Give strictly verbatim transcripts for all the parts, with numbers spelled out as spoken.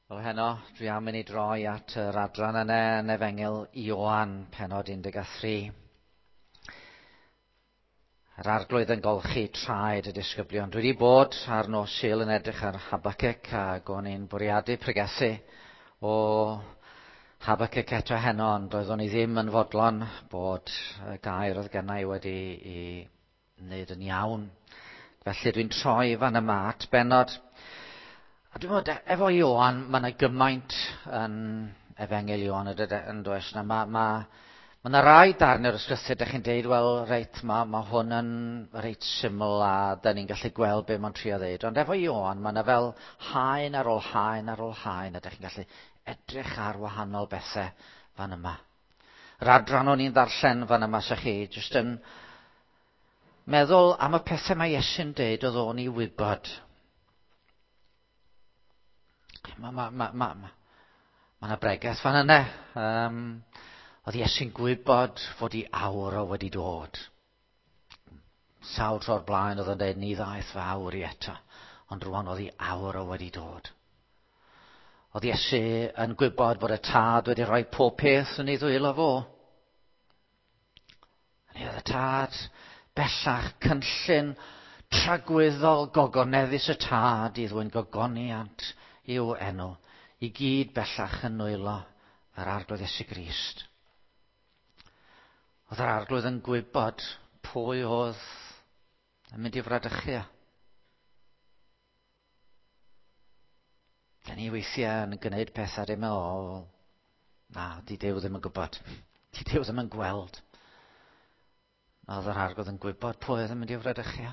Wel heno, dwi am mynd i droi at yr adran yna yn Efengil Ioan, pennod un deg tri. Yr arglwydd yn golchi traed y disgyblion. Dwi wedi bod ar nos Sul yn edrych ar Habacuc ac o'n i'n bwriadu pregethu o Habacuc eto heno, ond doeddwn i ddim yn fodlon bod y gair oedd gennai wedi i wneud yn iawn. Felly dwi'n troi fan yma at bennod. A dwi'n meddwl, efo Ioan, mae yna gymaint yn Efengil Ioan yn does. Mae ma, ma, ma rai darn yr ysgrythau, ydych chi'n deud, wel, reit, mae ma hwn yn reit syml a da ni'n gallu gweld be mae'n trio ddeud. Ond efo Ioan, mae yna fel haen ar ôl haen ar ôl haen, ydych chi'n gallu edrych ar wahanol bethau fan yma. Yr adran o'n i'n ddarllen fan yma sy'ch chi, jyst yn meddwl am y pethau mae Iesu'n deud oedd o'n i wybod. Mae ma, ma, ma, ma, ma yna bregaeth fan yna. Um, oedd Iesu'n gwybod fod i awr o wedi dod. Sawl tro'r blaen oedd yn dweud ni ddaeth fy awr i eto. Ond rwan oedd i awr o wedi dod. Oedd Iesu yn gwybod bod y tad wedi rhoi pob peth yn ei ddwylo fo. Ni oedd y tad bellach cynllun tragweddol gogoneddus y tad i ddwy'n gogoniant i'w enw, i gyd bellach yn nwylo yr arglwydd Iesu Grist. Oedd yr arglwydd yn gwybod pwy oedd yn mynd i fradychu. Da ni weithiau yn gwneud pethau ddim o, na, di Duw ddim yn gwybod. Di Duw ddim yn gweld. Oedd yr arglwydd yn gwybod pwy oedd yn mynd i fradychu.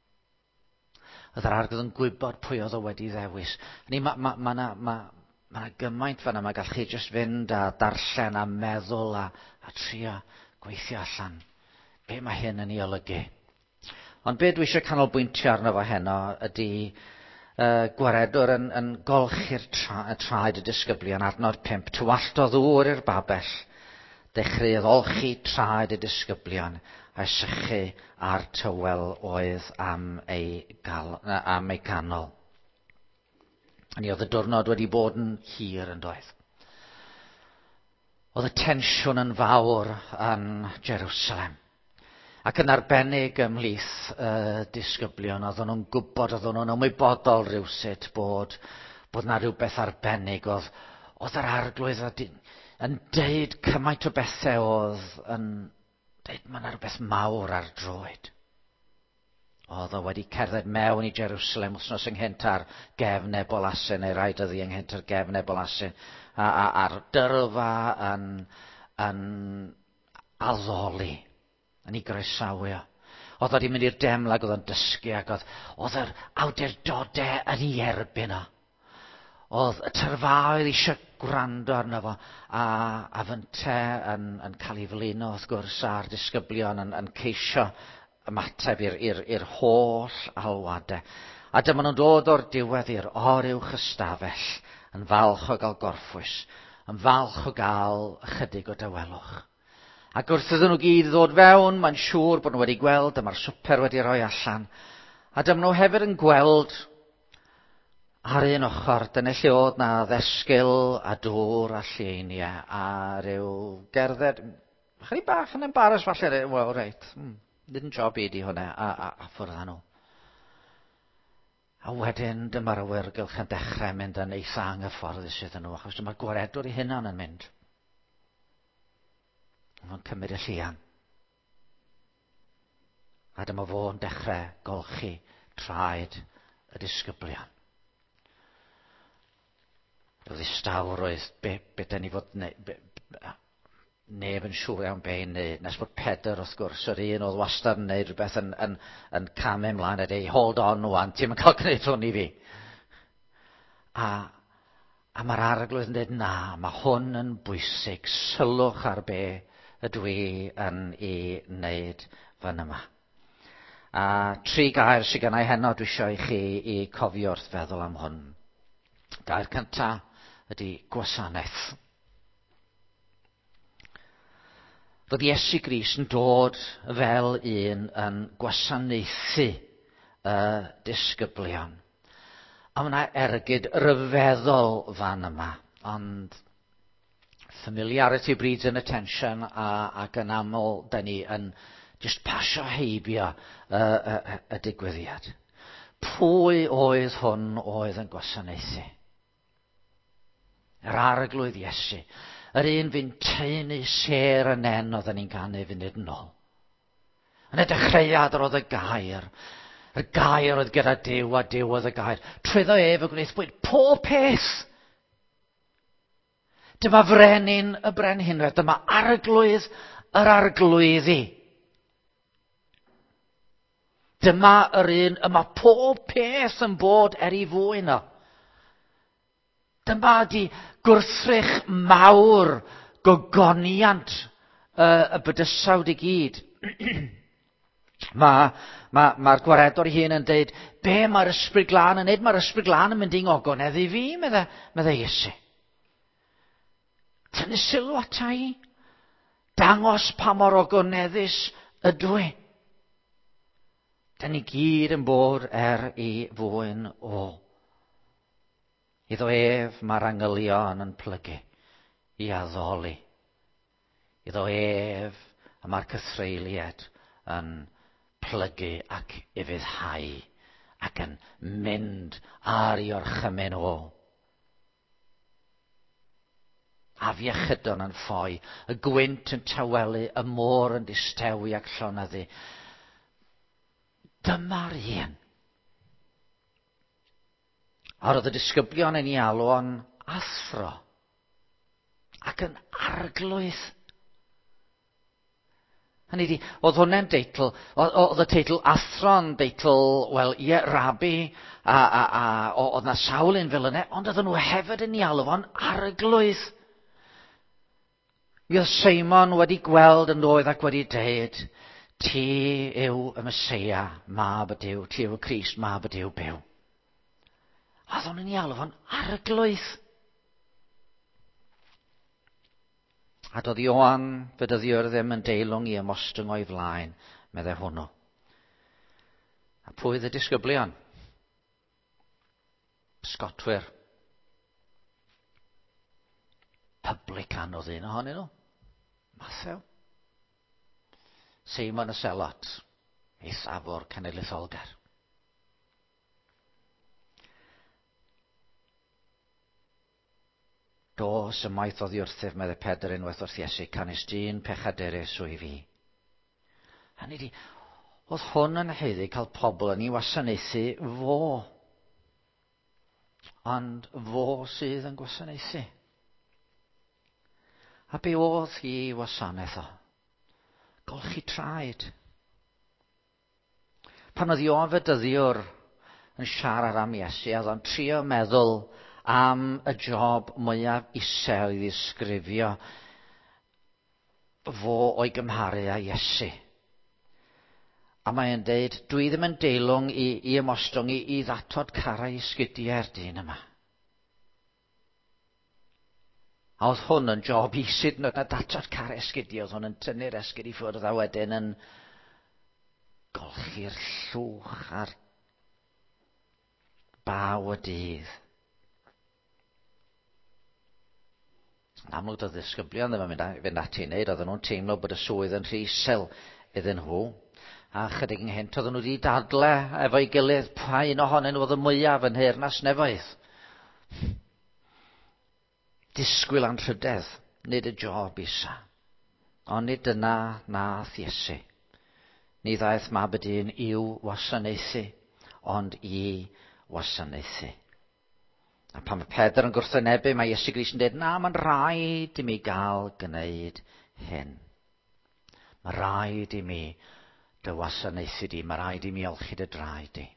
Oedd yr arglwydd yn gwybod pwy oedd o wedi ddewis. Mae ma, ma, ma, ma, ma gymaint fan yma gall chi jyst fynd a darllen a meddwl a, a trio gweithio allan. Be mae hyn yn ei olygu? Ond be dwi eisiau canolbwyntio arno fo heno ydy uh, gwaredwr yn, yn golchi'r tra, traed y disgyblion adnod pump. Tywallt o ddŵr i'r babell, dechreuodd olchi traed y disgyblion a sychu a'r tywel oedd am ei, gal, am ei canol. Ani oedd y diwrnod wedi bod yn hir yn doedd. Oedd y tensiwn yn fawr yn Jerusalem. Ac yn arbennig ymhlith uh, disgyblion, oedd nhw'n gwybod, oedd nhw'n ymwybodol rywsut bod, bod na rhywbeth arbennig. Oedd, oedd yr arglwydd yn deud cymaint o bethau oedd yn deud mae yna rhywbeth mawr ar droed. Oedd o wedi cerdded mewn i Jerusalem wythnos ynghynt ar gefnau Bolasyn, neu rhaid ydi ynghynt ar gefnau Bolasyn, a, a, a'r dyrfa yn, yn addoli, yn ei groesawio. Oedd o wedi mynd i'r demlag, oedd o'n dysgu, ac oedd, oedd yr awdurdodau yn ei erbyn o. Oedd y tyrfaoedd eisiau gwrando arno fo, a, a fynte yn, yn cael ei flino wrth gwrs a'r disgyblion yn, yn ceisio ymateb i'r holl alwadau. A dyma nhw'n dod o'r diwedd i'r oruwch ystafell, yn falch o gael gorffwys, yn falch o gael ychydig o dawelwch. Ac wrth iddyn nhw gyd ddod fewn, mae'n siŵr bod nhw wedi gweld, dyma'r swper wedi rhoi allan. A dyma nhw hefyd yn gweld ar un ochr, dyna lle oedd na ddesgyl a dŵr a lleiniau a ryw gerdded. Chydig bach yn embaras falle, wel reit, hmm, didn't job i di hwnna, a, a, a ffwrdd â nhw. A wedyn dyma'r awyrgylch yn dechrau mynd yn eitha anghyfforddus iddyn nhw, achos dyma'r gwaredwr ei hunan yn mynd. Mae'n cymryd y llian. A dyma fo'n dechrau golchi traed y disgyblion. Roedd ddistawr oedd be, be da ni fod ne, be, be, neb yn siŵr iawn be i'n neud. Nes bod Pedr wrth gwrs, yr un oedd wastad yn neud rhywbeth yn, yn, yn camu ymlaen a dweud, hold on wan, ti'n mynd cael gwneud hwn i fi. A, a mae'r arglwydd yn dweud, na, mae hwn yn bwysig, sylwch ar be ydw i yn ei wneud fan yma. A tri gair sydd gennau heno dwi eisiau i chi i cofio wrth feddwl am hwn. Gair cyntaf ydy gwasanaeth. Roedd Iesu Grist yn dod fel un yn gwasanaethu y disgyblion. A mae yna ergyd ryfeddol fan yma. Ond familiarity breeds in attention, a, ac yn aml, da ni yn just pasio heibio y, y, y, y digwyddiad. Pwy oedd hwn oedd yn gwasanaethu? Yr arglwydd Iesu. Yr un fi'n teunu ser y nen oedden ni'n ganu funud yn ôl. Yn y dechreuad roedd y gair. Y gair oedd gyda Duw a Duw oedd y gair. Trwyddo ef y gwneithbwyd pob peth. Dyma frenin y brenhinwedd. Dyma arglwydd yr arglwyddi. Dyma yr un, yma pob peth yn bod er ei fwy yno. Dyma di gwrthrych mawr gogoniant uh, y bydysawd i gyd. Mae'r ma, ma gwaredwr ei hun yn dweud, be mae'r ysbryd glân yn neud? Mae'r ysbryd glân yn mynd i'n ogonedd i fi, medde, medde Iesu. Tynnu sylw ata i, dangos pa mor ogoneddus ydw i. Da ni gyd yn bod er i fwyn o. Iddo ef mae'r angylion yn plygu i addoli. Iddo ef a mae'r cythreiliad yn plygu ac ifuddhau ac yn mynd ar ei orchymyn o. Afiechydon yn ffoi, y gwynt yn tawelu, y môr yn distewi ac llonyddu. Dyma'r un. A roedd y disgyblion yn ei alw o'n athro ac yn arglwydd. Hynny di, oedd hwnna'n deitl, oedd y teitl athro'n deitl, wel, ie, rabi, a, a, a, oedd na sawl un fel yna, ond oedd nhw hefyd yn ei alw o'n arglwydd. Mi oedd Seimon wedi gweld yn oedd ac wedi dweud, ti yw y Meseia, mab y Duw, ti yw y Crist, mab y Duw byw. A oedd hwn yn ei alw fo'n arglwydd. A doedd Ioan fedyddiwr ddim yn deilwng i ymostwng o'i flaen, medde hwnnw. A pwy oedd y disgyblion? Sgotwyr. Publican oedd un ohonyn nhw. Mathew. Seimon y Selot, eithafwr cenedlaetholgar. Dos ymaith oddi wrthif, medde Pedr unwaith wrth Iesu, canis dyn pechaderus o i fi. Hynny di, oedd hwn yn heiddi cael pobl yn ei wasanaethu fo. Ond fo sydd yn gwasanaethu. A be oedd hi wasanaeth o? Golchi traed. Pan oedd Ioan fedyddiwr yn siarad am Iesu, oedd o'n trio meddwl am y job mwyaf isel i ddisgrifio fo o'i gymharu â Iesu. A mae'n deud, dwi ddim yn deilwng i, i ymostwng i, i ddatod carau esgidiau'r dyn yma. A oedd hwn yn job isid na datod carau esgidiau, oedd hwn yn tynnu'r esgid i ffwrdd a wedyn yn golchi'r llwch a'r baw y dydd. Yn amlwg oedd ddisgyblion ddim yn fynd ati i wneud, oedden nhw'n teimlo bod y swydd yn rhy isel iddyn nhw. A chydig yn hynt oedden nhw wedi dadle efo'i gilydd pa un ohonyn nhw oedd y mwyaf yn Nheyrnas Nefoedd. Disgwyl anrhydedd, nid y job isa. Ond nid dyna nath Iesu. Ni ddaeth mab y dyn i'w wasanaethu, ond i wasanaethu. A pan mae Pedr yn gwrthwynebu, mae Iesu Grist yn dweud, na, mae'n rhaid i mi gael gwneud hyn. Mae rhaid i mi dy wasanaethu di, mae rhaid i mi olchi dy draed di.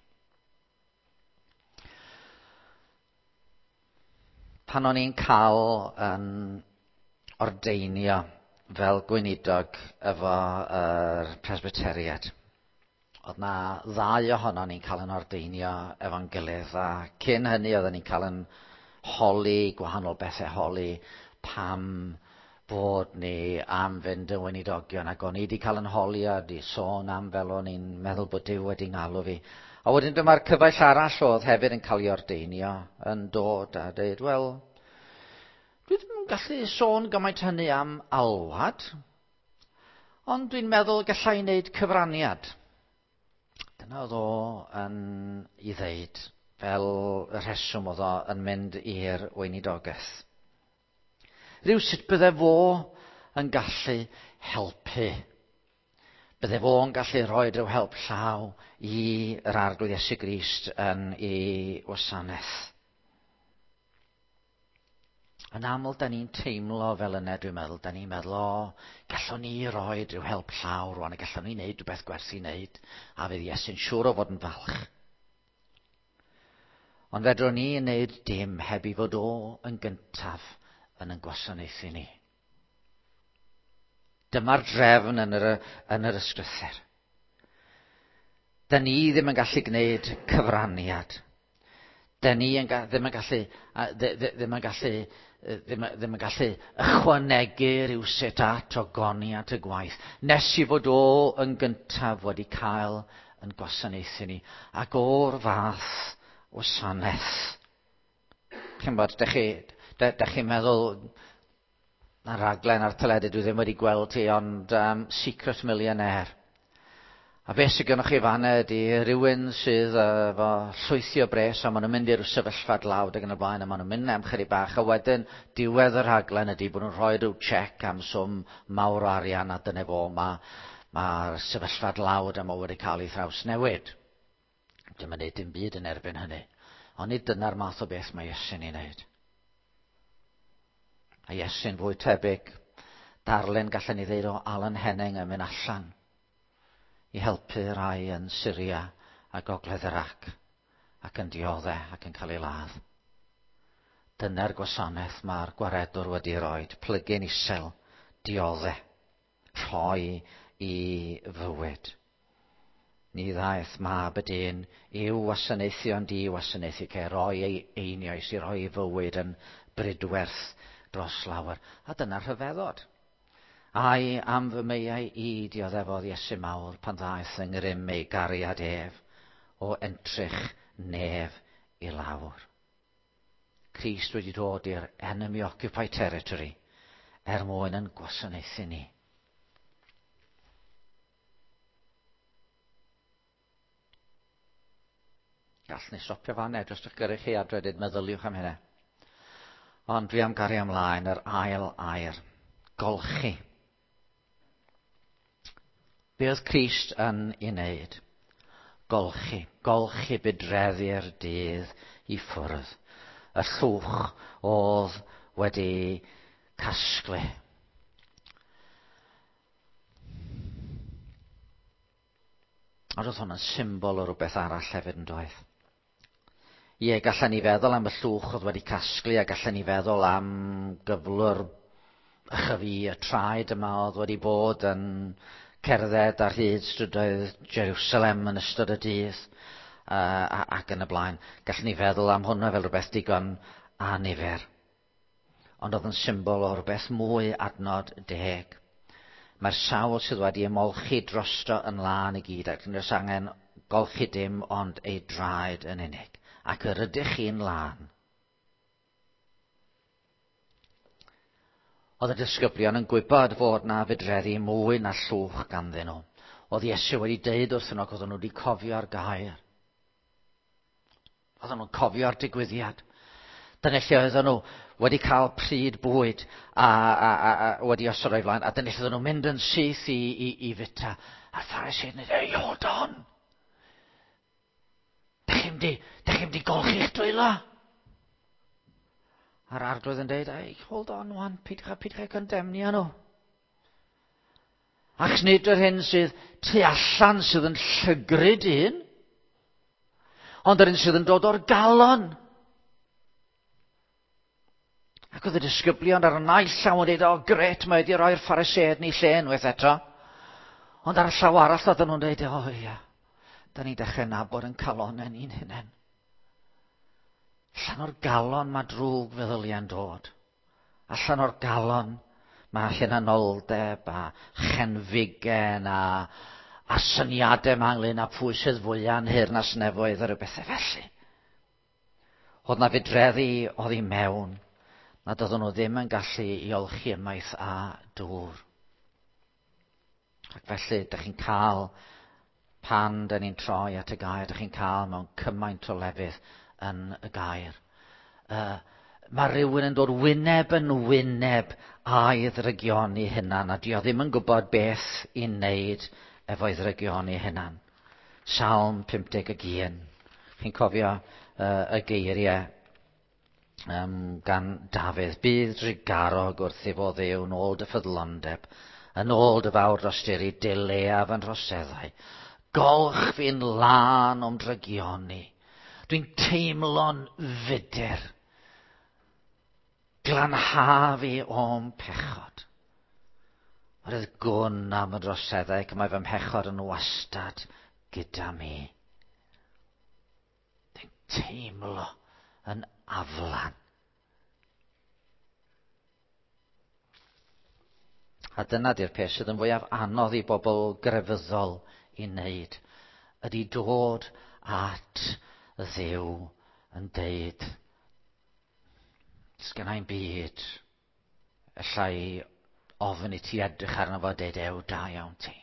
Pan o'n i'n cael yn ordeinio fel gweinidog efo yr presbyteriad, oedd na ddau ohonon ni'n cael yn ordeinio efo'n gilydd, a cyn hynny oedden ni'n cael yn holi, gwahanol bethau holi, pam bod ni am fynd yn weinidogion, ac o'n i wedi cael yn holi a di sôn am fel o'n i'n meddwl bod Duw wedi'n ngalw fi. A wedyn dyma'r cyfaill arall oedd hefyd yn cael ei ordeinio yn dod a dweud, wel, dwi ddim yn gallu sôn gymaint hynny am alwad, ond dwi'n meddwl gallai wneud cyfraniad. Dyna oedd o yn ei ddeud fel y rheswm oedd o yn mynd i'r weinidogaeth. Rywsut bydde fo yn gallu helpu. Bydde fo'n gallu rhoi rhyw help llaw i'r arglwydd Iesu Grist yn ei wasanaeth. Yn aml, da ni'n teimlo fel yna, dwi'n meddwl, da ni'n meddwl, o, gallwn ni roi rhyw help llaw rwan, a gallwn ni wneud rhywbeth gwerthu wneud, a fydd Iesu'n siŵr o fod yn falch. Ond fedrwn ni wneud dim heb i fod o yn gyntaf yn yn gwasanaethu ni. Dyma'r drefn yn yr, yn yr ysgrythyr. Da ni ddim yn gallu gwneud cyfraniad. Da ni yn ga, ddim yn gallu, ddim yn gallu, ddim, ddim yn gallu ychwanegu rywsut at ogoniant y gwaith. Nes i fod o yn gyntaf wedi cael yn gwasanaethu ni. Ac o'r fath wasanaeth. Chi'n bod, da chi, da, da chi'n meddwl, na raglen ar teledu dwi ddim wedi gweld hi, ond um, Secret Millionaire. A beth sydd gennych chi fan ydy rhywun sydd uh, efo llwythio bres, a maen nhw'n mynd i'r sefyllfa dlawd ac yn y blaen, a maen nhw'n mynd am chydig bach, a wedyn diwedd y rhaglen ydy bod nhw'n rhoi rhyw check am swm mawr o arian, a dyna fo, mae'r ma sefyllfa dlawd a mae wedi cael ei thraws newid. Dim yn neud dim byd yn erbyn hynny. Ond nid dyna'r math o beth mae Iesu'n ei wneud. A Iesu'n fwy tebyg, darlun gallen ni ddeud o Alan Henning yn mynd allan i helpu rai yn Syria a Gogledd Irac ac yn dioddau ac yn cael ei ladd. Dyna'r gwasanaeth mae'r gwaredwr wedi roi, plygin isel, dioddau, rhoi i fywyd. Ni ddaeth mab y dyn i'w wasanaethu ond i wasanaethu cael rhoi ei einioes i rhoi i fywyd yn brydwerth dros lawer. A dyna'r rhyfeddod. Ai am fy meiau i dioddefodd Iesu mawr pan ddaeth yng ngrym ei gariad ef o entrych nef i lawr. Crist wedi dod i'r enemy occupied territory er mwyn yn gwasanaethu ni. Gall ni stopio fan e, jyst i'ch gyrru chi adre dyd meddyliwch am hynny. Ond dwi am gario ymlaen yr ail air, golchi. Be oedd Crist yn ei wneud? Golchi. Golchi bydreddi'r dydd i ffwrdd. Y llwch oedd wedi casglu. Ond oedd hwnna'n symbol o rhywbeth arall hefyd yn doedd. Ie, gallen ni feddwl am y llwch oedd wedi casglu, a gallen ni feddwl am gyflwr ychyfu y traed yma oedd wedi bod yn cerdded ar hyd strydoedd Jerusalem yn ystod y dydd uh, ac yn y blaen. Gallen ni feddwl am hwnna fel rhywbeth digon anifer. Ond oedd yn symbol o rhywbeth mwy adnod deg. Mae'r sawl sydd wedi ymolchi drosto yn lan i gyd, ac yn oes angen golchi dim ond ei draed yn unig. Ac yr ydych chi'n lan. Oedd y disgyblion yn gwybod fod na fydreddi mwy na llwch ganddyn nhw. Oedd Iesu wedi deud wrthyn nhw ac oedd nhw wedi cofio'r gair. Oedd nhw'n cofio'r digwyddiad. Dyna lle oedd nhw wedi cael pryd bwyd a, a, a, a wedi osod o'i flaen. A dyna lle oedd nhw'n mynd yn syth i, i, i fita. A'r Pharisee yn dweud, "Hey, hold on! Da chi'n di, da chi'n di golchi'ch dwylo?" A'r arglwydd yn dweud, "Hey, hold on, wan, pidwch a condemnio nhw. Ac nid yr hyn sydd tu allan sydd yn llygrid un, ond yr hyn sydd yn dod o'r galon." Ac oedd y disgyblion ar y naill llaw yn dweud, "O, gret, mae wedi roi'r Pharisee ni lle unwaith eto." Ond ar y llaw arall oedd nhw'n dweud, "O ia, da ni'n dechrau nabod yn calonau ni'n hunain. Allan o'r galon mae drwg feddyliau'n dod. Allan o'r galon mae hunanoldeb a chenfigen a, a syniadau yma ynglyn â pwy sydd fwyaf yn Nheyrnas Nefoedd ar y bethau felly. Oedd na fydreddi oddi mewn, nad oedden nhw ddim yn gallu i olchi ymaith a dŵr. Ac felly, ydych chi'n cael, pan dyn ni'n troi at y gair, ydych chi'n cael mewn cymaint o lefydd yn y gair. Uh, mae rhywun yn dod wyneb yn wyneb a'i ddrygioni hynna'n, a di o ddim yn gwybod beth i'n neud efo'i ddrygioni hynna'n. Psalm pump deg ag un. Chi'n cofio uh, y geiriau um, gan Dafydd. Bydd drigarog wrth efo Dduw nôl dy ffyddlondeb, yn ôl dy fawr drosteri, dileaf yn rhoseddau. Golch fi'n lan o'm drygioni. Dwi'n teimlo'n fudur. Glanha fi o'm pechod. Roedd gwn am y droseddau, mae fy mhechod yn wastad gyda mi. Dwi'n teimlo yn aflan. A dyna di'r peth sydd yn fwyaf anodd i bobl grefyddol i wneud, ydy dod at Dduw yn deud, sgennai'm byd, allai ofyn i ti edrych arno fo deud ew da iawn ti.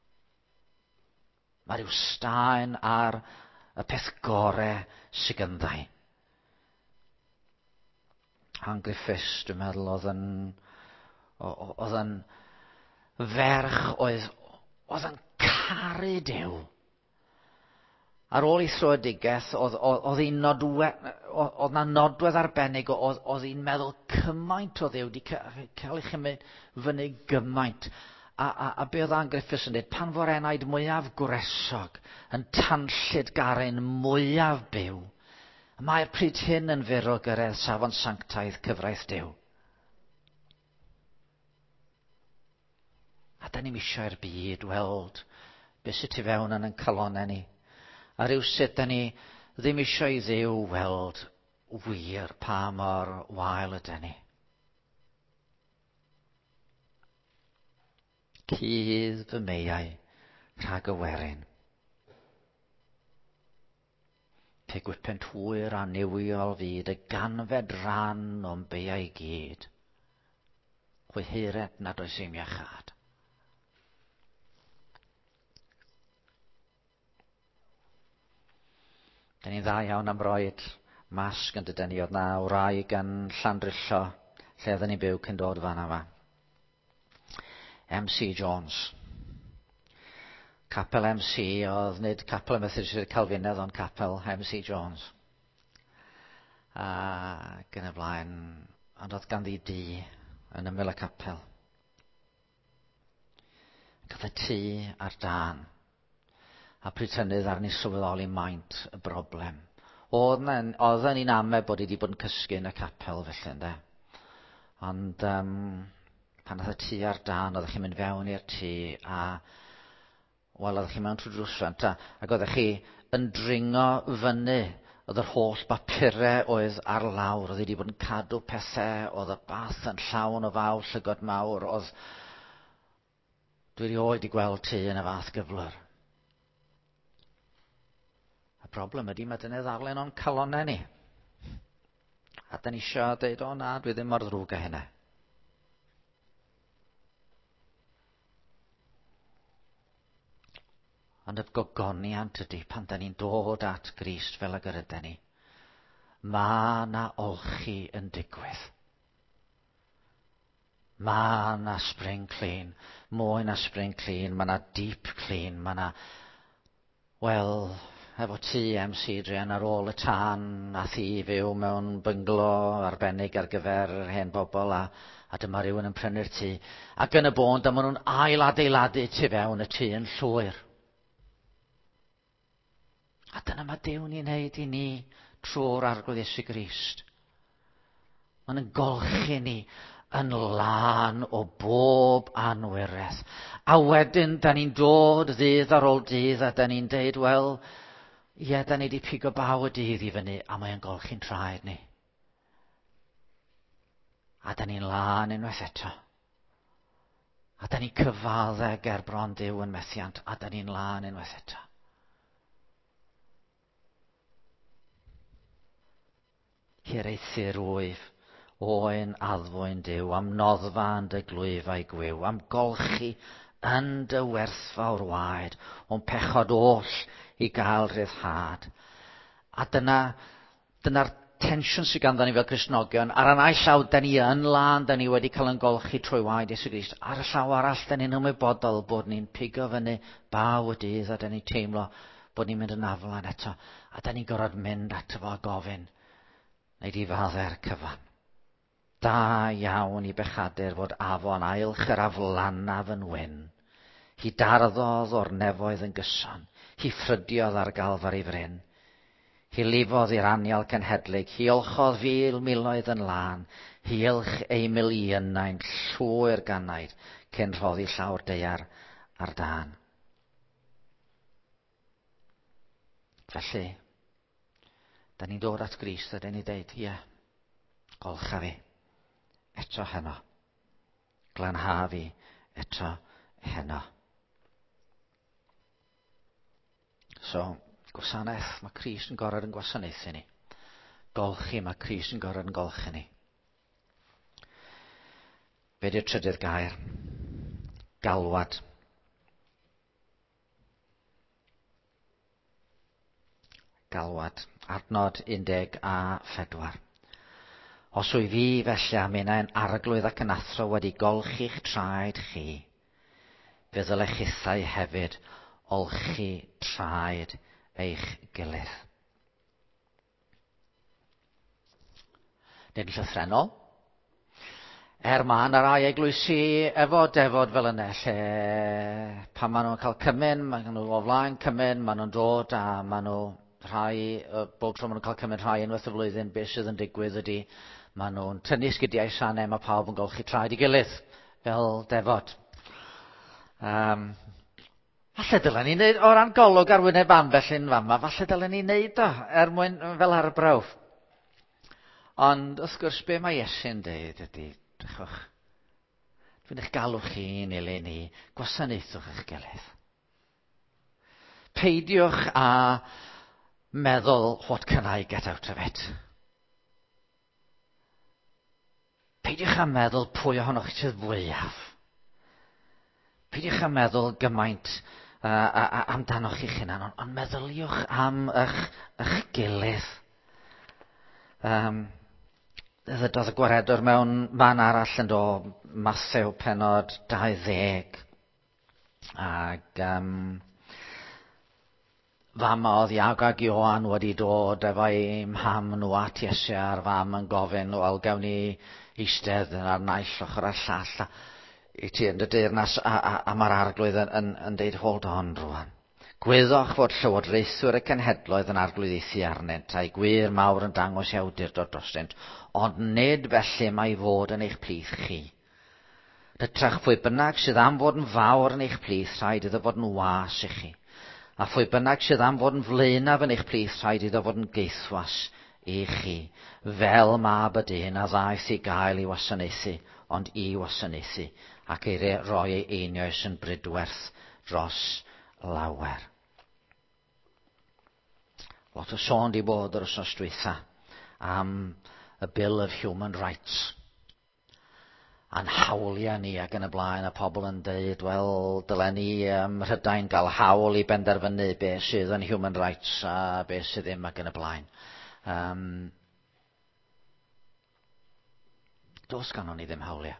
Mae rhyw staen ar y peth gore sydd gynddai. Ann Griffiths, dwi'n meddwl, oedd yn, oedd yn ferch oedd, oedd yn caru Duw. Ar ôl ei throedigaeth, oedd, oedd, hi'n nodwe, oedd na nodwedd arbennig, oedd, oedd hi'n meddwl cymaint o Dduw, di cael ei chymryd fyny gymaint. A, a, a be oedd Ann Griffiths yn dweud, pan fo'r enaid mwyaf gwresog, yn tanllid garen mwyaf byw, mae'r pryd hyn yn fyr o gyrraedd safon sanctaidd cyfraith Duw. A da ni'n isio i'r byd weld beth sydd tu fewn yn yn calonau ni. A rywsut da ni ddim isio i Dduw weld wir pa mor wael ydyn ni. Cudd fy meiau rhag y werin. Pe gwipent hwyr a newiol fyd y ganfed ran o'n beiau gyd. Chwy heiret nad oes i'm iachad. Da ni'n dda iawn am roed masg yn dydyn ni. Oedd na wraig yn Llandrillo, lle oedden ni'n byw cyn dod fan yma. M C Jones. Capel M C, oedd nid capel y Methodist Calvinedd, ond capel M C Jones. A gan y blaen, ond oedd ganddi dŷ yn ymyl y capel. Oedd y tŷ ar dan. A pryd hynny ddar ni sylweddoli maint y broblem. Oedden ni'n amau bod i wedi bod yn cysgu yn y capel felly, ynde. Ond um, pan oedd y tŷ ar dan, oeddech chi'n mynd fewn i'r tŷ a wel, oeddech chi'n mewn trwy drwsant ac oeddech chi yn dringo fyny. Oedd yr holl bapurau oedd ar lawr, oedd wedi bod yn cadw pethau, oedd y bath yn llawn o faw llygod mawr, oedd dwi erioed i gweld tŷ yn y fath gyflwr. Problem ydy, mae dyna ddarlun o'n calonau ni. A da ni eisiau dweud, o na, dwi ddim mor ddrwg â hynna. Ond y gogoniant ydy, pan da ni'n dod at Grist fel y gyrydau ni, mae na olchi yn digwydd. Mae na spring clean, mwy na spring clean, mae na deep clean, mae na, wel, efo tŷ M C Drian ar ôl y tân a thi fyw mewn bynglo arbennig ar gyfer hen bobl a, a dyma rhywun yn prynu'r tŷ. Ac yn y bôn, dyma nhw'n ail adeiladu tu fewn y tŷ yn llwyr. A dyna mae Duw ni'n neud i ni trwy'r arglwydd Iesu Grist. Mae'n yn golchi ni yn lan o bob anwireth. A wedyn, da ni'n dod ddydd ar ôl dydd a da ni'n deud, wel, ie, da ni wedi pigo baw y dydd i fyny, a mae'n golchi'n traed ni. A da ni'n lan unwaith eto. A da ni cyfadde ger bron Duw yn methiant, a da ni'n lan unwaith eto. Hiraethu'r wyf, oen addfwyn Duw, am noddfa yn dy glwyfau gwyw, am golchi yn dy werthfawr waed, o'n pechod oll i gael rhyddhad. A dyna, dyna'r tensiwn sydd ganddon ni fel Cristnogion. Ar y naill llaw, da ni yn lan, da ni wedi cael yn golchi trwy waed Iesu Grist. Ar y llaw arall, da ni'n ymwybodol bod ni'n pigo fyny baw y dydd, a da ni'n teimlo bod ni'n mynd yn aflan eto. A da ni'n gorfod mynd ato fo a gofyn, neu di fadde'r cyfan. Da iawn i bechadur fod afon ailch yr aflanaf yn wyn. Hi darddodd o'r nefoedd yn gyson, hi ffrydiodd ar galfar i fryn. Hi lifodd i'r anial cenhedlig, hi olchodd fil miloedd yn lan, hi ilch ei miliynau'n llwy'r gannaid, cyn rhoddi llawr deiar ar dan. Felly, da ni'n dod at Grist a da ni'n deud, ie, golcha fi, eto heno. Glanha fi, eto heno. So, gwasanaeth, mae Crist yn gorfod yn gwasanaethu ni. Golchi, mae Crist yn gorfod yn golchi ni. Be di'r trydydd gair? Galwad. Galwad. Adnod undeg a phedwar. Os wyf fi felly am unau'n arglwydd ac yn athro wedi golchi'ch traed chi, fe ddylech chithau hefyd olchi traed eich gilydd. Nid yn llythrenol. Er ma yna rai eglwysi efo defod fel yna, lle pan maen nhw'n cael cymyn, maen nhw o flaen cymyn, maen nhw'n dod a maen nhw rhai, bob tro maen nhw'n cael cymyn rhai unwaith y flwyddyn, beth sydd yn digwydd ydy, maen nhw'n tynnu sgidiau sanau, mae pawb yn golchi traed i gilydd, fel defod. Um, falle dylen ni wneud, o ran golwg ar wyneb ambell un fama, falle dylen ni wneud o, er mwyn fel arbrawf. Ond wrth gwrs, be mae Iesu'n deud ydy, drachwch, dwi'n eich galw chi neu ni, gwasanaethwch eich gilydd. Peidiwch a meddwl, what can I get out of it? Peidiwch a meddwl pwy ohonoch chi sydd fwyaf. Peidiwch a meddwl gymaint uh, a, a, amdanoch chi'ch hunan, ond on meddyliwch am eich, eich gilydd. Um, Doedd y gwaredwr mewn man arall yn dod, Mathew penod dau ddeg. Ac um, fama oedd Iago ac Ioan wedi dod efo'i mham nhw at Iesu a'r fam yn gofyn, wel gawn ni eistedd ar naill ochr a'r llall. I ti yn dy deyrnas a, a, a mae'r arglwydd yn, yn, yn deud, hold on rwan. Gwyddwch fod llywodraethwyr y cenhedloedd yn arglwyddeithu arnynt, a'i gwir mawr yn dangos i awdurdod drostynt, ond nid felly mae fod yn eich plith chi. Rytrach pwy bynnag sydd am fod yn fawr yn eich plith, rhaid iddo fod yn was i chi. A phwy bynnag sydd am fod yn flaenaf yn eich plith, rhaid iddo fod yn geithwas i chi. Fel mab y dyn a ddaeth i gael i wasanaethu, ond i wasanaethu, ac ei roi ei einioes yn brydwerth dros lawer. Lot o sôn di bod yr wythnos dwytha am y Bill of Human Rights. A'n hawliau ni ac yn y blaen, a pobl yn dweud, wel, dylen ni ym Mhrydain gael hawl i benderfynu beth sydd yn human rights a beth sydd ddim ac yn y blaen. Um, dos ganon ni ddim hawliau.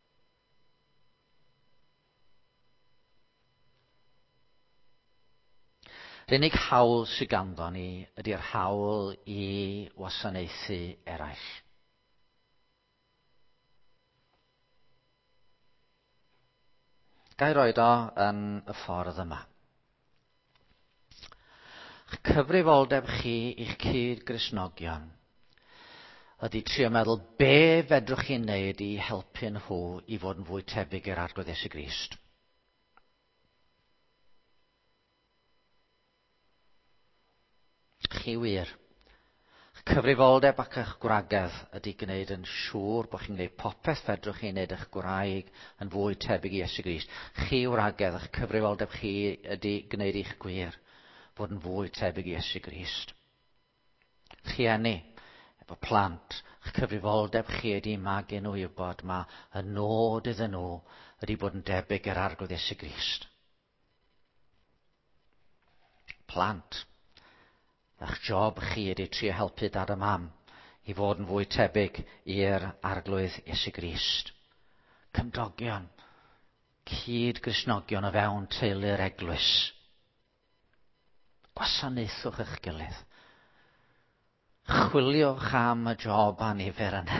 Yr unig hawl sydd ganddo ni ydy'r hawl i wasanaethu eraill. Gai roed o yn y ffordd yma. Cyfrifoldeb chi i'ch cyd-Gristnogion ydy trio meddwl be fedrwch chi'n neud i helpu nhw i fod yn fwy tebyg i'r arglwydd Iesu Grist. Chi wir. cyfrifoldeb ac eich gwragedd ydy gwneud yn siŵr bod chi'n gwneud popeth fedrwch chi'n gwneud eich gwraig yn fwy tebyg i Iesu Grist. Chi wragedd, eich cyfrifoldeb chi ydy gwneud eich gwir fod yn fwy tebyg i Iesu Grist. Rhieni, efo plant, eich cyfrifoldeb chi ydy magu nhw i wybod mae y nod iddyn nhw ydy bod yn debyg i'r arglwydd Iesu Grist. Plant, eich job chi ydy trio helpu dad a mam i fod yn fwy tebyg i'r arglwydd Iesu Grist. Cymdogion, cyd-gristnogion o fewn teulu'r eglwys. Gwasanaethwch eich gilydd. Chwiliwch am y job anifer yna.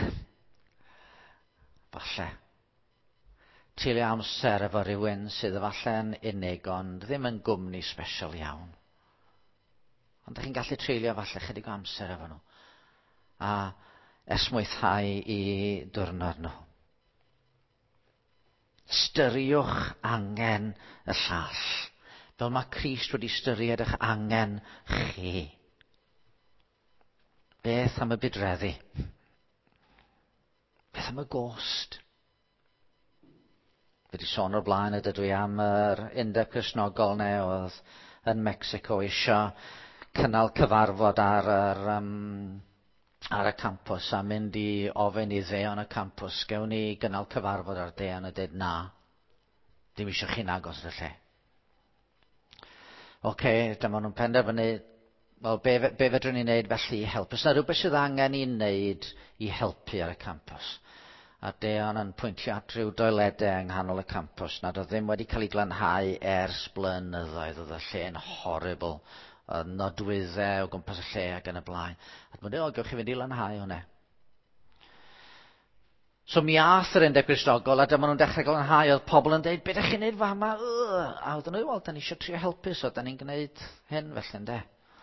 Falle. Treulio amser efo rhywun sydd efalle'n unig ond ddim yn gwmni special iawn. Ond ydych chi'n gallu treulio falle chydig o amser efo nhw. A esmwythau i diwrnod nhw. Styriwch angen y llall. Fel mae Crist wedi styried eich angen chi. Beth am y bydreddi? Beth am y gost? Fe di sôn o'r blaen ydw i am yr undeb Cristnogol neu oedd yn Mexico eisiau cynnal cyfarfod ar, ar, um, ar y campws a mynd i ofyn i ddeon y campws. Gewn ni gynnal cyfarfod ar ddeon a dweud na. Dim eisiau chi'n agos y lle. Oce, okay, dyma nhw'n penderfynu, wel, be, be fedrwn ni'n neud felly i helpu? Os yna rhywbeth sydd angen i'n neud i helpu ar y campws. A Deon yn pwyntio at ryw doiledau yng nghanol y campws nad oedd ddim wedi cael ei glanhau ers blynyddoedd. Oedd y lle'n horrible. Nodwyddau o gwmpas y lle ac yn y blaen. A dwi'n dweud, o, gewch chi fynd i lanhau hwnna. So mi ath yr undeb Cristnogol a dyma nhw'n dechrau glanhau. Oedd pobl yn dweud, be ydych chi'n neud fama? A oedden nhw, wel, da ni eisiau trio helpu, so da ni'n gwneud hyn felly, ynde.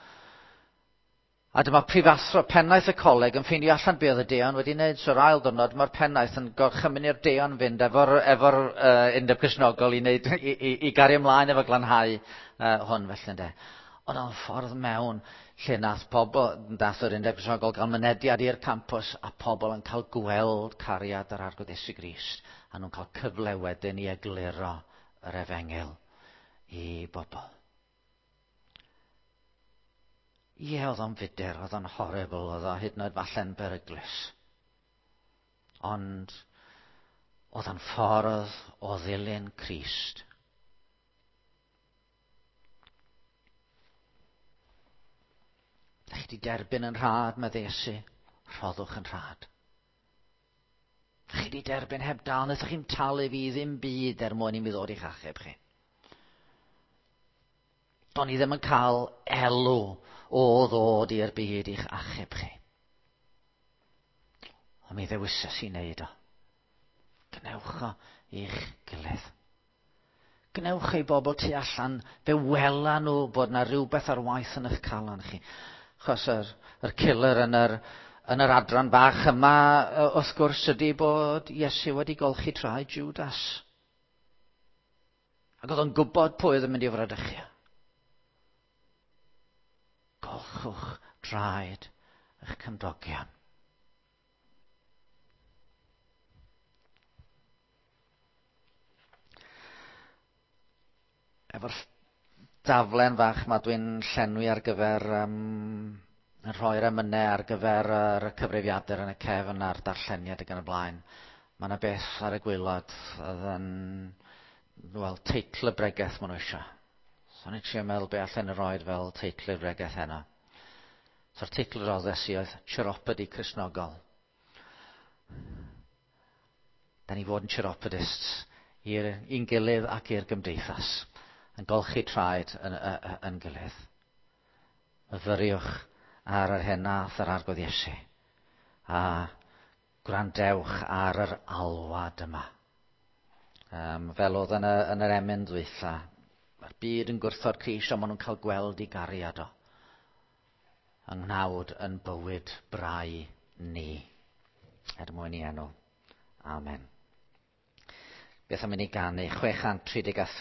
A dyma prifathro pennaeth y coleg yn ffeindio allan be oedd y Deon wedi wneud. So'r ail ddiwrnod mae'r pennaeth yn gorchymyn i'r Deon fynd efo'r efo uh, undeb Cristnogol i, neud, i, i, i gario ymlaen efo glanhau uh, hwn felly, ynde. Ond o'n ffordd mewn lle nath pobl, nath yr undeb Cristnogol gael mynediad i'r campws a pobl yn cael gweld cariad yr arglwydd Iesu Grist a nhw'n cael cyfle wedyn i egluro yr efengil i bobl. Ie, oedd o'n fudur, oedd o'n horrible, oedd o hyd yn oed falle'n beryglus. Ond oedd o'n ffordd o ddilyn Crist. Ydych chi wedi derbyn yn rhad, mae Iesu, rhoddwch yn rhad. Ydych chi wedi derbyn heb dal, ydych chi'n talu fi ddim byd er mwyn i mi ddod i'ch achub chi. Do'n i ddim yn cael elw o ddod i'r byd i'ch achub chi. Ond mi ddewisys i wneud o. Gnewch o i'ch gilydd. Gnewch ei bobl tu allan fe wela nhw bod na rhywbeth ar waith yn eich calon chi. Chos yr, yr killer yn yr, yn yr adran bach yma wrth gwrs ydy bod Iesu wedi golchi traed Judas. Ac oedd o'n gwybod pwy oedd yn mynd i fradychu. Golchwch traed eich cymdogion. Efo'r daflen fach mae dwi'n llenwi ar gyfer um, yn rhoi'r emynau ar gyfer yr uh, cyfrifiadur yn y cefn a'r darlleniad ac yn y blaen. Mae yna beth ar y gwaelod oedd yn, wel, teitl y bregeth maen nhw eisiau. So ni'n trio meddwl be allan y roed fel teitl y bregeth heno. So'r teitl yr oddesi oedd Chiropody Cristnogol. Da ni fod yn chiropodists i'r un gilydd ac i'r gymdeithas. Yn golchi traed yn, yn, yn gilydd. Myfyriwch ar yr henath yr arglwydd Iesu. A gwrandewch ar yr alwad yma. Um, fel oedd yn, y, yn yr emyn ddwytha. Mae'r byd yn gwrthod Crist, ond maen nhw'n cael gweld i gariad o. Yng nghnawd yn bywyd brau ni. Er mwyn i enw. Amen. Beth am i ni ganu? chwe chant tri deg a